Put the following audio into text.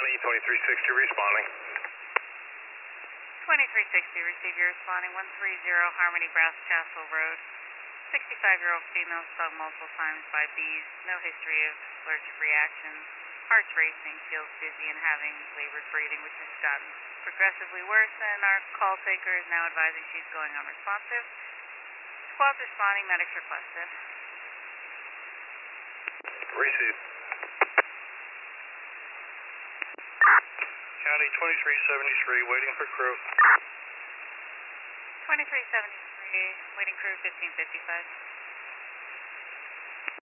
County, 2360 responding. 2360, receive your responding 130 Harmony Brass Castle Road. 65-year-old female stung multiple times by bees, no history of allergic reactions, heart's racing, feels dizzy, and having labored breathing, which has gotten progressively worse, and our call taker is now advising she's going unresponsive. Squad's responding, medics requested. Receive. County 2373, waiting for crew. 2373, waiting crew 1555.